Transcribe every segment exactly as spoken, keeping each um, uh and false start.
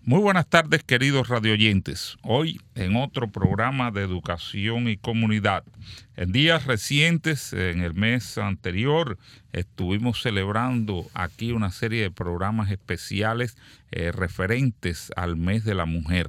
Muy buenas tardes, queridos radioyentes. Hoy en otro programa de educación y comunidad. En días recientes, en el mes anterior, estuvimos celebrando aquí una serie de programas especiales eh, referentes al mes de la mujer.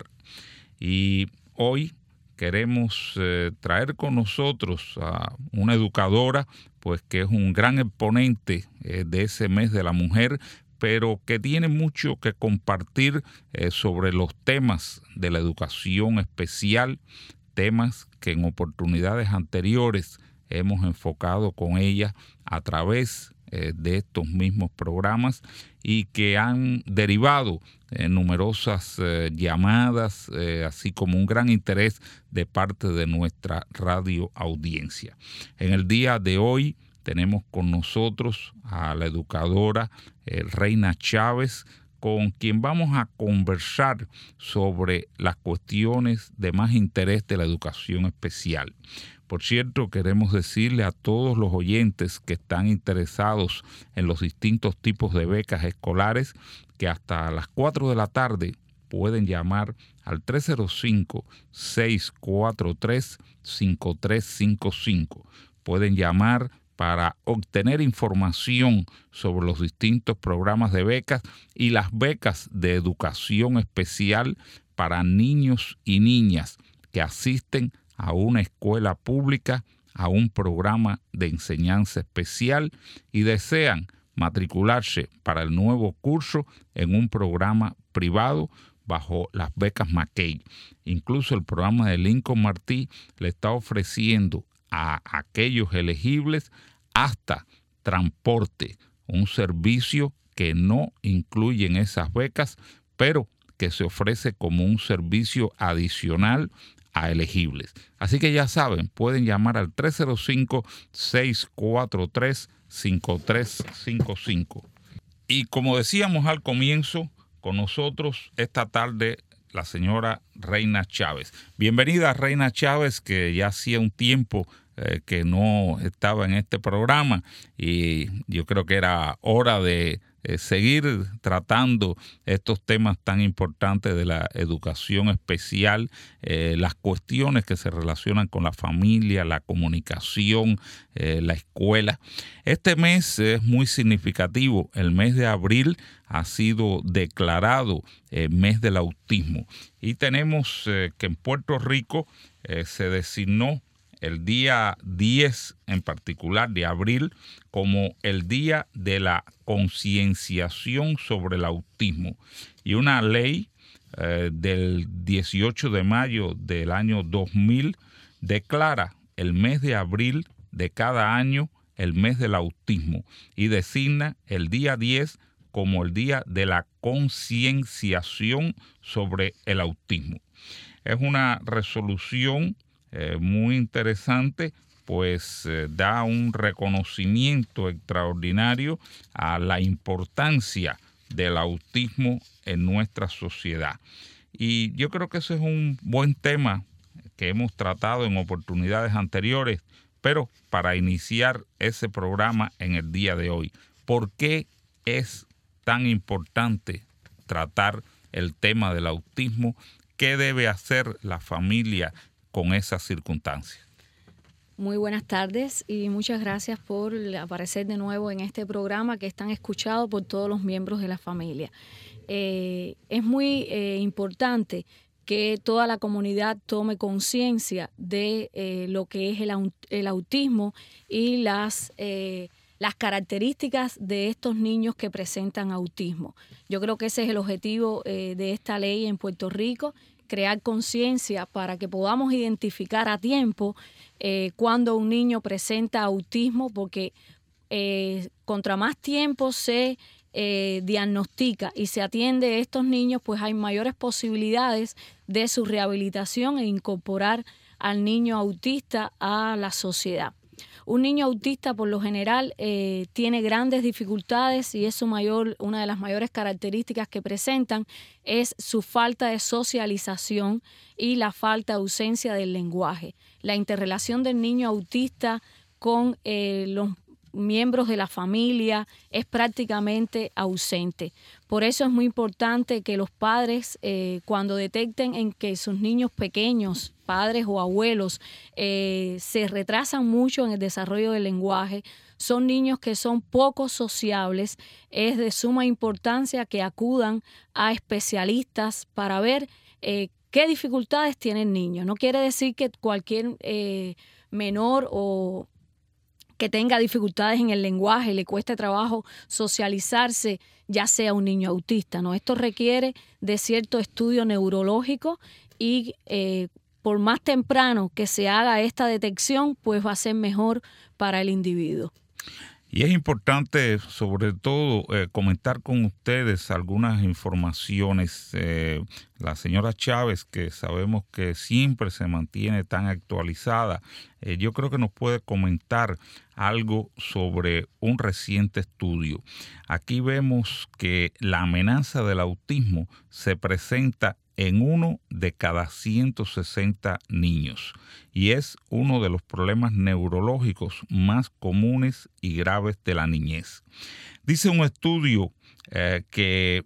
Y hoy queremos eh, traer con nosotros a una educadora, pues que es un gran exponente eh, de ese mes de la mujer, pero que tiene mucho que compartir eh, sobre los temas de la educación especial, temas que en oportunidades anteriores hemos enfocado con ella a través eh, de estos mismos programas y que han derivado en numerosas eh, llamadas, eh, así como un gran interés de parte de nuestra radio audiencia. En el día de hoy tenemos con nosotros a la educadora eh, Reina Chávez, con quien vamos a conversar sobre las cuestiones de más interés de la educación especial. Por cierto, queremos decirle a todos los oyentes que están interesados en los distintos tipos de becas escolares que hasta las cuatro de la tarde pueden llamar al tres cero cinco, seis cuatro tres, cinco tres cinco cinco. Pueden llamar para obtener información sobre los distintos programas de becas y las becas de educación especial para niños y niñas que asisten a una escuela pública, a un programa de enseñanza especial y desean matricularse para el nuevo curso en un programa privado bajo las becas McKay. Incluso el programa de Lincoln Martí le está ofreciendo a aquellos elegibles hasta transporte, un servicio que no incluye en esas becas, pero que se ofrece como un servicio adicional a elegibles. Así que ya saben, pueden llamar al tres cero cinco, seis cuatro tres, cinco tres cinco cinco. Y como decíamos al comienzo, con nosotros esta tarde la señora Reina Chávez. Bienvenida, Reina Chávez, que ya hacía un tiempo eh, que no estaba en este programa y yo creo que era hora de eh, seguir tratando estos temas tan importantes de la educación especial, eh, las cuestiones que se relacionan con la familia, la comunicación, eh, la escuela. Este mes es muy significativo. El mes de abril ha sido declarado eh, mes del autismo y tenemos eh, que en Puerto Rico eh, se designó el día diez en particular de abril como el día de la concienciación sobre el autismo, y una ley eh, del dieciocho de mayo del año dos mil declara el mes de abril de cada año el mes del autismo y designa el día diez como el día de la concienciación sobre el autismo. Es una resolución eh, muy interesante, pues eh, da un reconocimiento extraordinario a la importancia del autismo en nuestra sociedad. Y yo creo que ese es un buen tema que hemos tratado en oportunidades anteriores, pero para iniciar ese programa en el día de hoy, ¿por qué es tan importante tratar el tema del autismo? ¿Qué debe hacer la familia con esas circunstancias? Muy buenas tardes y muchas gracias por aparecer de nuevo en este programa que es tan escuchado por todos los miembros de la familia. Eh, es muy eh, importante que toda la comunidad tome conciencia de eh, lo que es el, el autismo y las eh, las características de estos niños que presentan autismo. Yo creo que ese es el objetivo eh, de esta ley en Puerto Rico, crear conciencia para que podamos identificar a tiempo eh, cuando un niño presenta autismo, porque eh, contra más tiempo se eh, diagnostica y se atiende a estos niños, pues hay mayores posibilidades de su rehabilitación e incorporar al niño autista a la sociedad. Un niño autista por lo general eh, tiene grandes dificultades y es su mayor, una de las mayores características que presentan es su falta de socialización y la falta de ausencia del lenguaje. La interrelación del niño autista con eh, los miembros de la familia es prácticamente ausente. Por eso es muy importante que los padres, eh, cuando detecten en que sus niños pequeños, padres o abuelos, eh, se retrasan mucho en el desarrollo del lenguaje, son niños que son poco sociables, es de suma importancia que acudan a especialistas para ver eh, qué dificultades tiene el niño. No quiere decir que cualquier eh, menor o que tenga dificultades en el lenguaje, le cueste trabajo socializarse, ya sea un niño autista, ¿no? Esto requiere de cierto estudio neurológico y eh, por más temprano que se haga esta detección, pues va a ser mejor para el individuo. Y es importante, sobre todo, eh, comentar con ustedes algunas informaciones. Eh, la señora Chávez, que sabemos que siempre se mantiene tan actualizada, eh, yo creo que nos puede comentar algo sobre un reciente estudio. Aquí vemos que la amenaza del autismo se presenta en uno de cada ciento sesenta niños y es uno de los problemas neurológicos más comunes y graves de la niñez. Dice un estudio eh, que,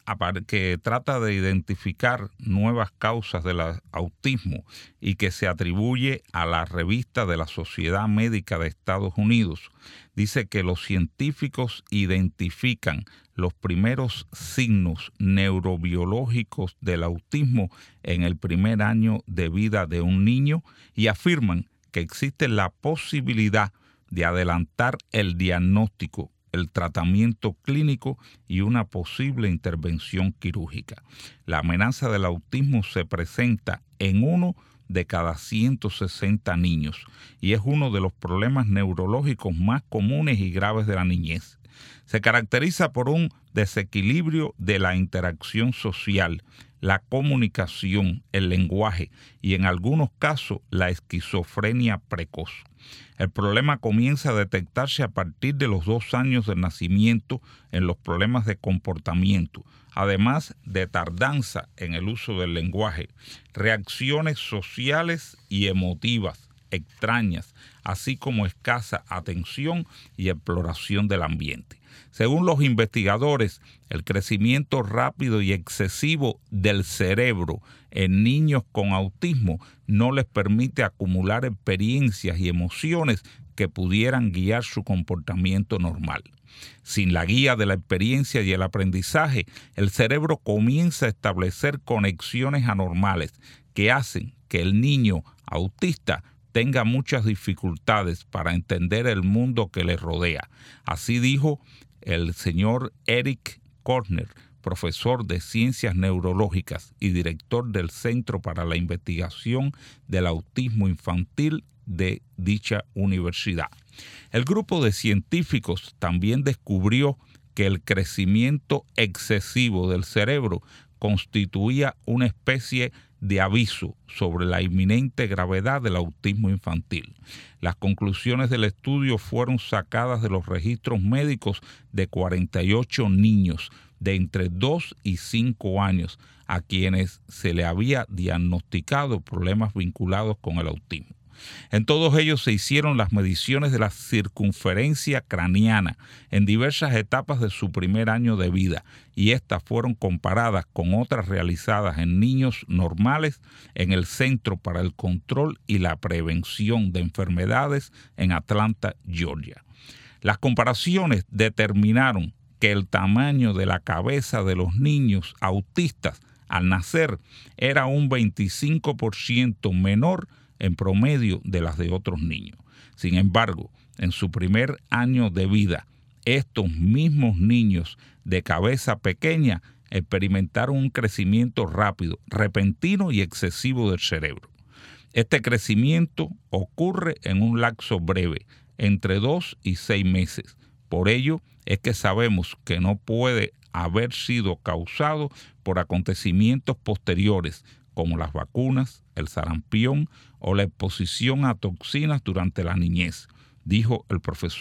que trata de identificar nuevas causas del autismo y que se atribuye a la revista de la Sociedad Médica de Estados Unidos. Dice que los científicos identifican los primeros signos neurobiológicos del autismo en el primer año de vida de un niño y afirman que existe la posibilidad de adelantar el diagnóstico, el tratamiento clínico y una posible intervención quirúrgica. La amenaza del autismo se presenta en uno de cada ciento sesenta niños y es uno de los problemas neurológicos más comunes y graves de la niñez. Se caracteriza por un desequilibrio de la interacción social, la comunicación, el lenguaje y en algunos casos la esquizofrenia precoz. El problema comienza a detectarse a partir de los dos años de nacimiento en los problemas de comportamiento, además de tardanza en el uso del lenguaje, reacciones sociales y emotivas extrañas, así como escasa atención y exploración del ambiente. Según los investigadores, el crecimiento rápido y excesivo del cerebro en niños con autismo no les permite acumular experiencias y emociones que pudieran guiar su comportamiento normal. Sin la guía de la experiencia y el aprendizaje, el cerebro comienza a establecer conexiones anormales que hacen que el niño autista tenga muchas dificultades para entender el mundo que le rodea. Así dijo el señor Eric Korner, profesor de Ciencias Neurológicas y director del Centro para la Investigación del Autismo Infantil de dicha universidad. El grupo de científicos también descubrió que el crecimiento excesivo del cerebro constituía una especie de aviso sobre la inminente gravedad del autismo infantil. Las conclusiones del estudio fueron sacadas de los registros médicos de cuarenta y ocho niños de entre dos y cinco años a quienes se le había diagnosticado problemas vinculados con el autismo. En todos ellos se hicieron las mediciones de la circunferencia craneana en diversas etapas de su primer año de vida y estas fueron comparadas con otras realizadas en niños normales en el Centro para el Control y la Prevención de Enfermedades en Atlanta, Georgia. Las comparaciones determinaron que el tamaño de la cabeza de los niños autistas al nacer era un veinticinco por ciento menor en promedio de las de otros niños. Sin embargo, en su primer año de vida, estos mismos niños de cabeza pequeña experimentaron un crecimiento rápido, repentino y excesivo del cerebro. Este crecimiento ocurre en un lapso breve, entre dos y seis meses. Por ello es que sabemos que no puede haber sido causado por acontecimientos posteriores, como las vacunas, el sarampión o la exposición a toxinas durante la niñez, dijo el profesor.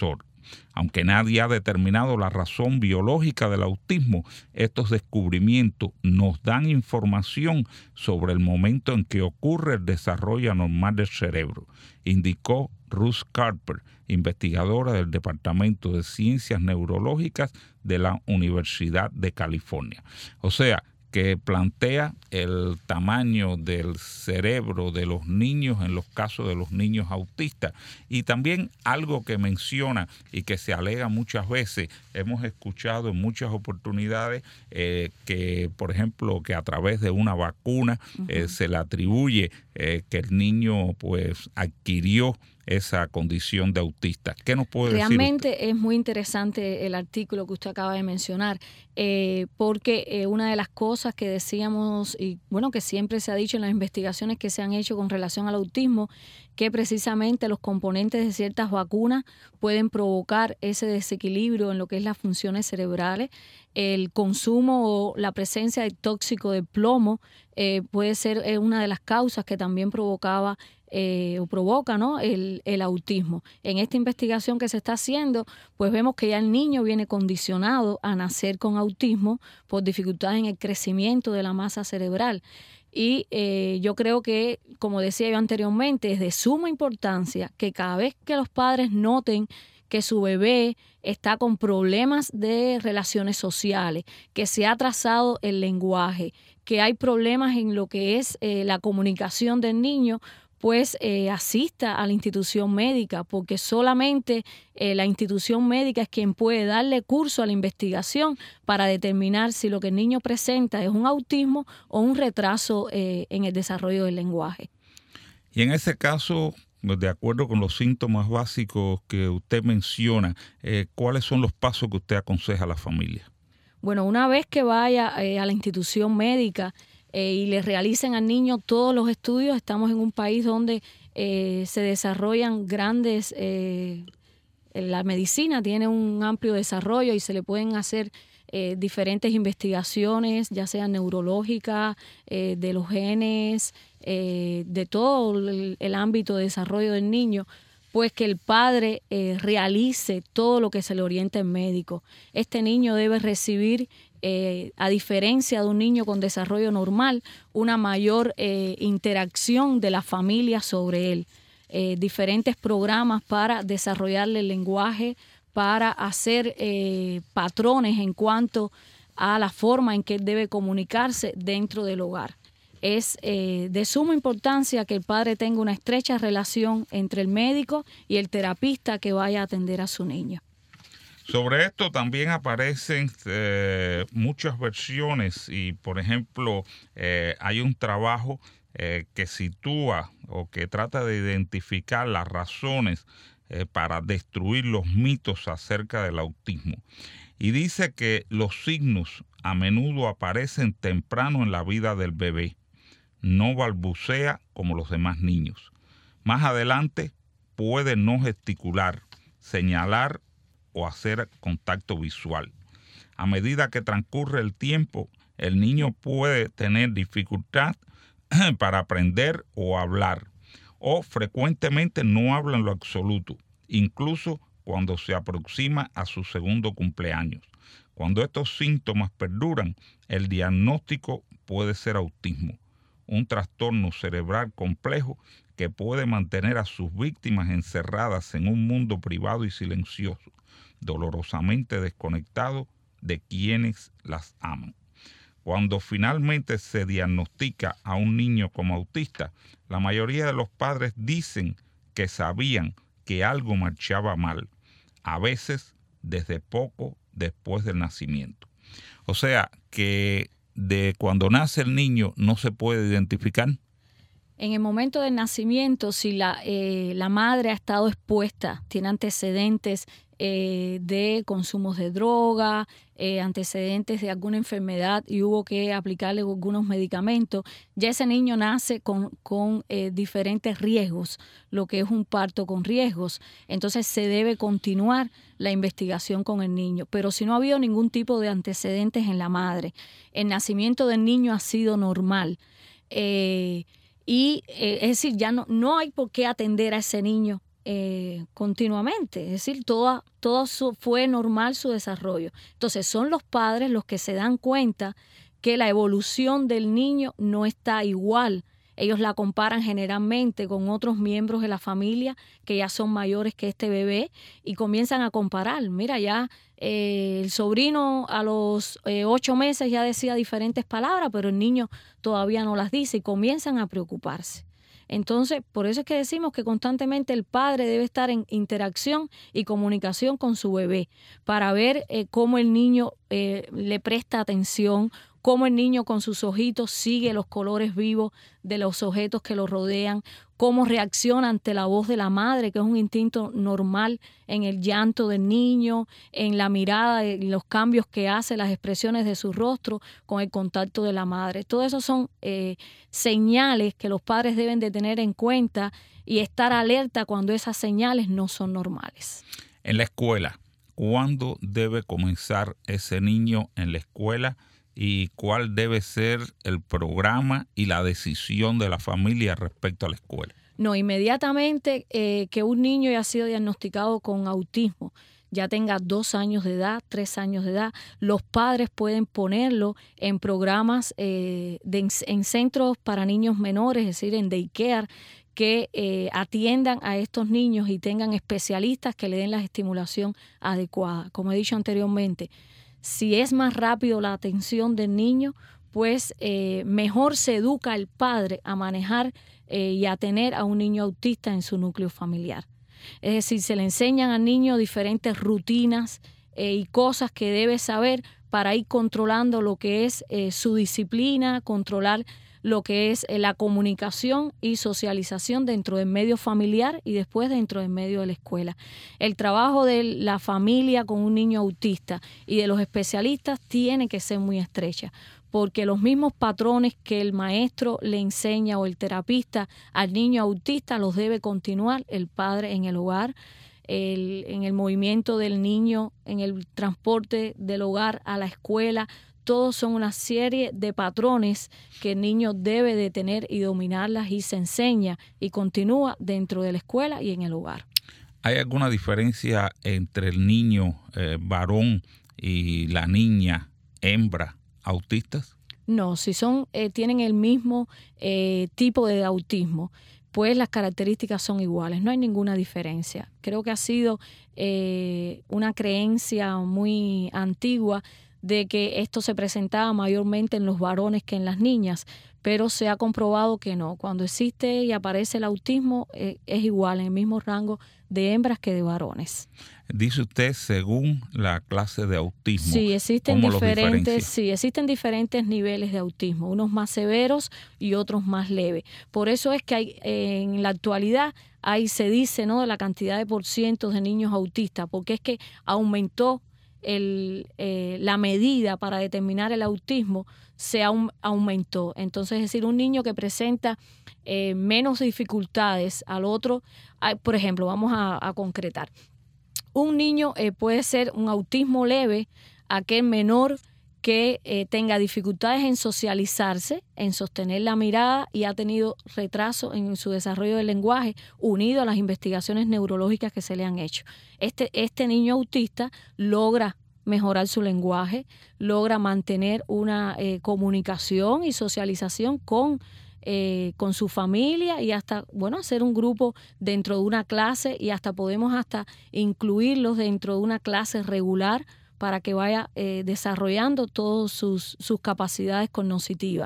Aunque nadie ha determinado la razón biológica del autismo, estos descubrimientos nos dan información sobre el momento en que ocurre el desarrollo anormal del cerebro, indicó Ruth Carper, investigadora del Departamento de Ciencias Neurológicas de la Universidad de California. O sea, que plantea el tamaño del cerebro de los niños en los casos de los niños autistas. Y también algo que menciona y que se alega muchas veces, hemos escuchado en muchas oportunidades eh, que, por ejemplo, que a través de una vacuna uh-huh. eh, se le atribuye eh, que el niño pues adquirió esa condición de autista. ¿Qué nos puede decir usted? Realmente es muy interesante el artículo que usted acaba de mencionar, eh, porque eh, una de las cosas que decíamos, y bueno, que siempre se ha dicho en las investigaciones que se han hecho con relación al autismo, que precisamente los componentes de ciertas vacunas pueden provocar ese desequilibrio en lo que es las funciones cerebrales. El consumo o la presencia de tóxico de plomo eh, puede ser eh, una de las causas que también provocaba Eh, o provoca, ¿no?, el, el autismo. En esta investigación que se está haciendo, pues vemos que ya el niño viene condicionado a nacer con autismo por dificultades en el crecimiento de la masa cerebral. Y eh, yo creo que, como decía yo anteriormente, es de suma importancia que cada vez que los padres noten que su bebé está con problemas de relaciones sociales, que se ha atrasado el lenguaje, que hay problemas en lo que es eh, la comunicación del niño, pues eh, asista a la institución médica, porque solamente eh, la institución médica es quien puede darle curso a la investigación para determinar si lo que el niño presenta es un autismo o un retraso eh, en el desarrollo del lenguaje. Y en ese caso, de acuerdo con los síntomas básicos que usted menciona, eh, ¿cuáles son los pasos que usted aconseja a la familia? Bueno, una vez que vaya eh, a la institución médica, Eh, y le realicen al niño todos los estudios. Estamos en un país donde eh, se desarrollan grandes, eh, la medicina tiene un amplio desarrollo y se le pueden hacer eh, diferentes investigaciones, ya sean neurológicas, eh, de los genes, eh, de todo el, el ámbito de desarrollo del niño, pues que el padre eh, realice todo lo que se le orienta el médico. Este niño debe recibir, Eh, a diferencia de un niño con desarrollo normal, una mayor eh, interacción de la familia sobre él. Eh, diferentes programas para desarrollarle el lenguaje, para hacer eh, patrones en cuanto a la forma en que él debe comunicarse dentro del hogar. Es eh, de suma importancia que el padre tenga una estrecha relación entre el médico y el terapista que vaya a atender a su niño. Sobre esto también aparecen eh, muchas versiones y, por ejemplo, eh, hay un trabajo eh, que sitúa o que trata de identificar las razones eh, para destruir los mitos acerca del autismo. Y dice que los signos a menudo aparecen temprano en la vida del bebé. No balbucea como los demás niños. Más adelante puede no gesticular, señalar o hacer contacto visual. A medida que transcurre el tiempo, el niño puede tener dificultad para aprender o hablar, o frecuentemente no habla en lo absoluto, incluso cuando se aproxima a su segundo cumpleaños. Cuando estos síntomas perduran, el diagnóstico puede ser autismo, un trastorno cerebral complejo que puede mantener a sus víctimas encerradas en un mundo privado y silencioso, dolorosamente desconectado de quienes las aman. Cuando finalmente se diagnostica a un niño como autista, la mayoría de los padres dicen que sabían que algo marchaba mal, a veces desde poco después del nacimiento. O sea, que de cuando nace el niño no se puede identificar. En el momento del nacimiento, si la, eh, la madre ha estado expuesta, tiene antecedentes eh, de consumos de droga, eh, antecedentes de alguna enfermedad y hubo que aplicarle algunos medicamentos, ya ese niño nace con, con eh, diferentes riesgos, lo que es un parto con riesgos. Entonces se debe continuar la investigación con el niño. Pero si no ha habido ningún tipo de antecedentes en la madre, el nacimiento del niño ha sido normal, eh, y eh, es decir, ya no, no hay por qué atender a ese niño eh, continuamente, es decir, todo, todo su, fue normal su desarrollo. Entonces son los padres los que se dan cuenta que la evolución del niño no está igual. Ellos la comparan generalmente con otros miembros de la familia que ya son mayores que este bebé y comienzan a comparar. Mira, ya eh, el sobrino a los eh, ocho meses ya decía diferentes palabras, pero el niño todavía no las dice y comienzan a preocuparse. Entonces, por eso es que decimos que constantemente el padre debe estar en interacción y comunicación con su bebé para ver eh, cómo el niño eh, le presta atención, cómo el niño con sus ojitos sigue los colores vivos de los objetos que lo rodean, cómo reacciona ante la voz de la madre, que es un instinto normal en el llanto del niño, en la mirada, en los cambios que hace, las expresiones de su rostro con el contacto de la madre. Todo eso son eh, señales que los padres deben de tener en cuenta y estar alerta cuando esas señales no son normales. En la escuela, ¿cuándo debe comenzar ese niño en la escuela? ¿Y cuál debe ser el programa y la decisión de la familia respecto a la escuela? No, inmediatamente eh, que un niño ya ha sido diagnosticado con autismo, ya tenga dos años de edad, tres años de edad, los padres pueden ponerlo en programas, eh, de, en centros para niños menores, es decir, en daycare, que eh, atiendan a estos niños y tengan especialistas que le den la estimulación adecuada. Como he dicho anteriormente, si es más rápido la atención del niño, pues eh, mejor se educa el padre a manejar eh, y a tener a un niño autista en su núcleo familiar. Es decir, se le enseñan al niño diferentes rutinas eh, y cosas que debe saber para ir controlando lo que es eh, su disciplina, controlar lo que es eh, la comunicación y socialización dentro del medio familiar y después dentro del medio de la escuela. El trabajo de la familia con un niño autista y de los especialistas tiene que ser muy estrecha, porque los mismos patrones que el maestro le enseña o el terapista al niño autista los debe continuar el padre en el hogar, el, en el movimiento del niño, en el transporte del hogar a la escuela. Todos son una serie de patrones que el niño debe de tener y dominarlas, y se enseña y continúa dentro de la escuela y en el hogar. ¿Hay alguna diferencia entre el niño eh, varón y la niña hembra autistas? No, si son eh, tienen el mismo eh, tipo de autismo, pues las características son iguales, no hay ninguna diferencia. Creo que ha sido eh, una creencia muy antigua de que esto se presentaba mayormente en los varones que en las niñas, pero se ha comprobado que no. Cuando existe y aparece el autismo, eh, es igual, en el mismo rango de hembras que de varones. Dice usted según la clase de autismo. Sí, existen diferentes, sí, existen diferentes niveles de autismo, unos más severos y otros más leves. Por eso es que hay, eh, en la actualidad ahí se dice, ¿no?, de la cantidad de porcientos de niños autistas, porque es que aumentó El, eh, la medida para determinar el autismo, se aum, aumentó. Entonces, es decir, un niño que presenta eh, menos dificultades al otro, hay, por ejemplo, vamos a, a concretar, un niño eh, puede ser un autismo leve, aquel menor que eh, tenga dificultades en socializarse, en sostener la mirada y ha tenido retraso en su desarrollo del lenguaje, unido a las investigaciones neurológicas que se le han hecho. Este, este niño autista logra mejorar su lenguaje, logra mantener una eh, comunicación y socialización con, eh, con su familia y hasta, bueno, hacer un grupo dentro de una clase, y hasta podemos hasta incluirlos dentro de una clase regular para que vaya eh, desarrollando todas sus, sus capacidades cognitivas.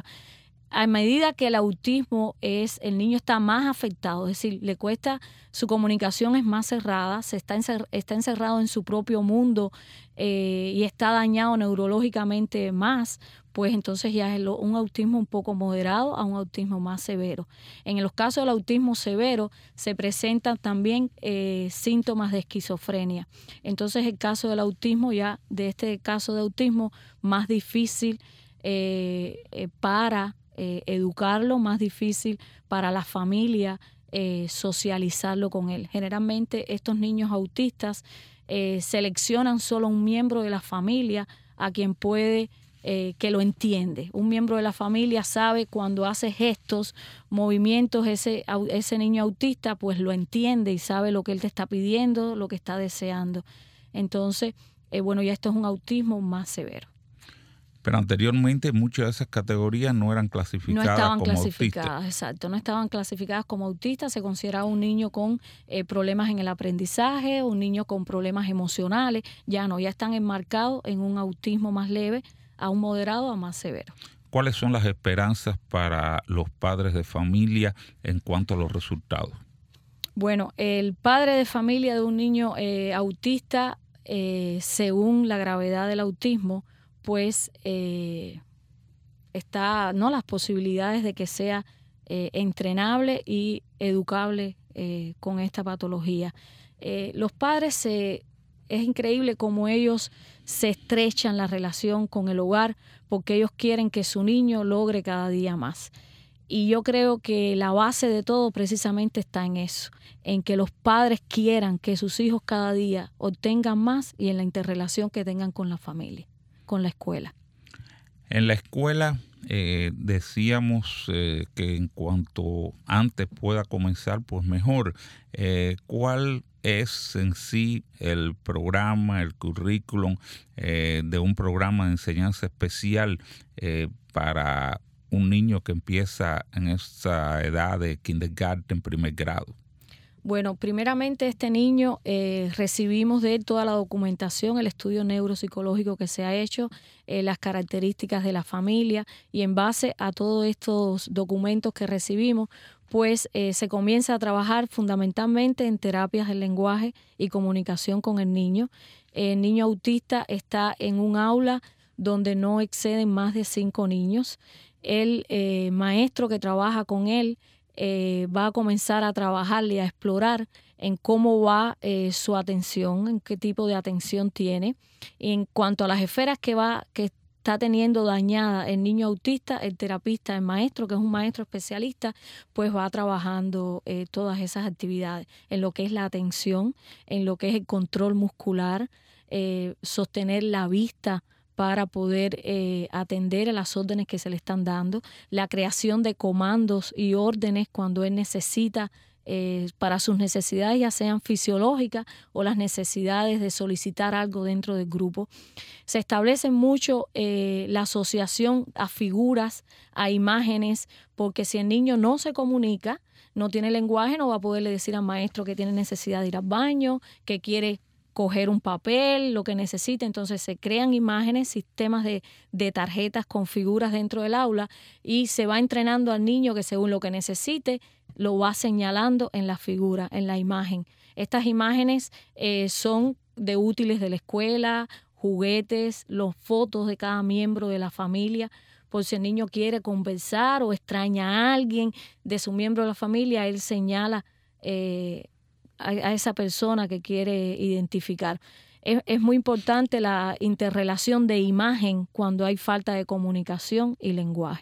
A medida que el autismo es, el niño está más afectado, es decir, le cuesta, su comunicación es más cerrada, se está, encer, está encerrado en su propio mundo eh, y está dañado neurológicamente más, pues entonces ya es lo, un autismo un poco moderado a un autismo más severo. En los casos del autismo severo se presentan también eh, síntomas de esquizofrenia. Entonces el caso del autismo, ya de este caso de autismo, más difícil eh, eh, para Eh, educarlo, más difícil para la familia eh, socializarlo con él. Generalmente estos niños autistas eh, seleccionan solo un miembro de la familia a quien puede eh, que lo entiende. Un miembro de la familia sabe cuando hace gestos, movimientos, ese, ese niño autista pues lo entiende y sabe lo que él te está pidiendo, lo que está deseando. Entonces, eh, bueno, ya esto es un autismo más severo. Pero anteriormente muchas de esas categorías no eran clasificadas no estaban como clasificadas, autistas. Exacto, no estaban clasificadas como autistas. Se consideraba un niño con eh, problemas en el aprendizaje, un niño con problemas emocionales. Ya no, ya están enmarcados en un autismo más leve, a un moderado, a más severo. ¿Cuáles son las esperanzas para los padres de familia en cuanto a los resultados? Bueno, el padre de familia de un niño eh, autista, eh, según la gravedad del autismo, pues eh, está, ¿no?, las posibilidades de que sea eh, entrenable y educable eh, con esta patología. Eh, los padres, se, es increíble cómo ellos se estrechan la relación con el hogar porque ellos quieren que su niño logre cada día más. Y yo creo que la base de todo precisamente está en eso, en que los padres quieran que sus hijos cada día obtengan más y en la interrelación que tengan con la familia, con la escuela. En la escuela eh, decíamos eh, que en cuanto antes pueda comenzar, pues mejor. Eh, ¿Cuál es en sí el programa, el currículum eh, de un programa de enseñanza especial eh, para un niño que empieza en esa edad de kindergarten, primer grado? Bueno, primeramente este niño eh, recibimos de él toda la documentación, el estudio neuropsicológico que se ha hecho, eh, las características de la familia, y en base a todos estos documentos que recibimos, pues eh, se comienza a trabajar fundamentalmente en terapias del lenguaje y comunicación con el niño. El niño autista está en un aula donde no exceden más de cinco niños. El eh, maestro que trabaja con él Eh, va a comenzar a trabajarle y a explorar en cómo va eh, su atención, en qué tipo de atención tiene. Y en cuanto a las esferas que va que está teniendo dañada el niño autista, el terapista, el maestro, que es un maestro especialista, pues va trabajando eh, todas esas actividades, en lo que es la atención, en lo que es el control muscular, eh, sostener la vista para poder eh, atender a las órdenes que se le están dando, la creación de comandos y órdenes cuando él necesita eh, para sus necesidades, ya sean fisiológicas o las necesidades de solicitar algo dentro del grupo. Se establece mucho eh, la asociación a figuras, a imágenes, porque si el niño no se comunica, no tiene lenguaje, no va a poderle decir al maestro que tiene necesidad de ir al baño, que quiere coger un papel, lo que necesite. Entonces se crean imágenes, sistemas de, de tarjetas con figuras dentro del aula y se va entrenando al niño que según lo que necesite lo va señalando en la figura, en la imagen. Estas imágenes eh, son de útiles de la escuela, juguetes, las fotos de cada miembro de la familia, por si el niño quiere conversar o extraña a alguien de su miembro de la familia, él señala eh, A, a esa persona que quiere identificar. Es, es muy importante la interrelación de imagen cuando hay falta de comunicación y lenguaje.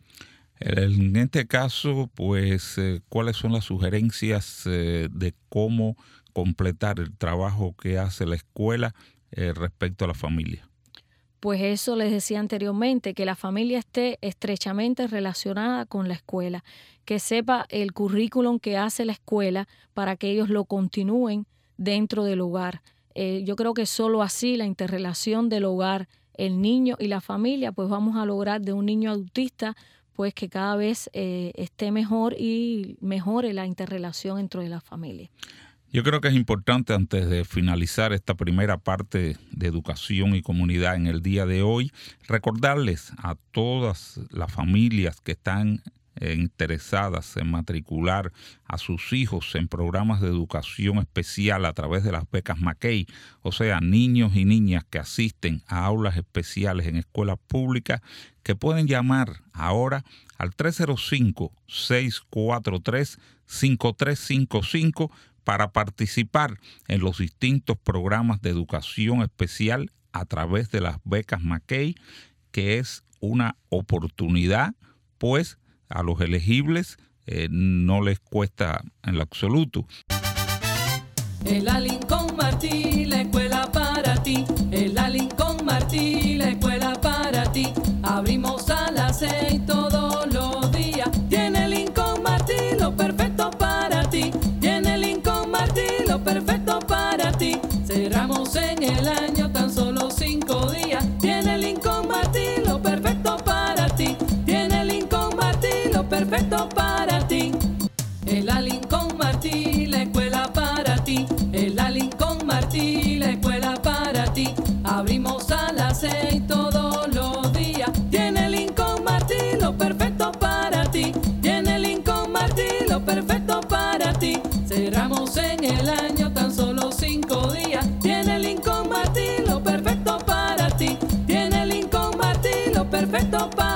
En este caso, pues, eh, ¿cuáles son las sugerencias eh, de cómo completar el trabajo que hace la escuela eh, respecto a la familia? Pues eso les decía anteriormente, que la familia esté estrechamente relacionada con la escuela, que sepa el currículum que hace la escuela para que ellos lo continúen dentro del hogar. Eh, yo creo que solo así la interrelación del hogar, el niño y la familia, pues vamos a lograr de un niño autista pues que cada vez eh, esté mejor y mejore la interrelación dentro de la familia. Yo creo que es importante, antes de finalizar esta primera parte de educación y comunidad en el día de hoy, recordarles a todas las familias que están eh, interesadas en matricular a sus hijos en programas de educación especial a través de las becas Mackey, o sea, niños y niñas que asisten a aulas especiales en escuelas públicas, que pueden llamar ahora al tres cero cinco, seis cuatro tres, cinco tres cinco cinco para participar en los distintos programas de educación especial a través de las becas Mackey, que es una oportunidad, pues a los elegibles eh, no les cuesta en lo absoluto. El Lincoln Martí, la escuela para ti, el Lincoln Martí. Martí, la escuela para ti. Abrimos a las seis todos los días. Tiene Lincoln Martí lo perfecto para ti. Tiene Lincoln Martí lo perfecto para ti. Cerramos en el año tan solo cinco días. Tiene Lincoln Martí lo perfecto para ti. Tiene Lincoln Martí lo perfecto para ti. Es la Lincoln Martí, la escuela para ti. Es la Lincoln Martí, la escuela para ti. Abrimos a las seis todos los días. Tiene Lincoln Martí lo perfecto para ti. Tiene Lincoln Martí lo perfecto para ti. Cerramos en el año tan solo cinco días. Tiene Lincoln Martí lo perfecto para ti. Tiene Lincoln Martí lo perfecto para ti.